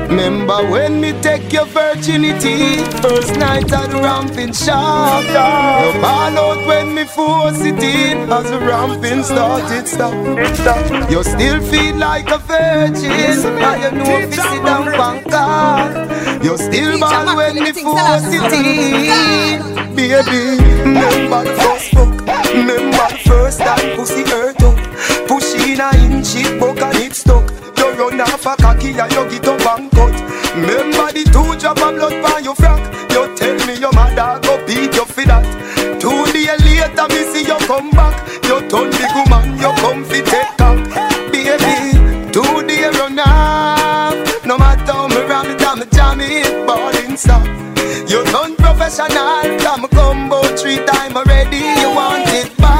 Remember when me take your virginity, first night at the ramping shop. You ball out when me force it in, as the ramping started stop. You still feel like a virgin, and you know if you sit down Bangkok. You still ball when me force it in. Baby, remember the first fuck, remember the first time pussy hurt up. Push in a inch, it buck and it stuck. You run off a cocky and you get up and cut. Remember the 2 drop of blood by your frack. You tell me your mother go beat you for that. 2 days later me see you come back. You turn big woman, you come fi take cock. Baby, 2 days run off. No matter how me ram it, I'm jam it, ballin' stop. You non-professional, I'm combo 3 times already. You want it back.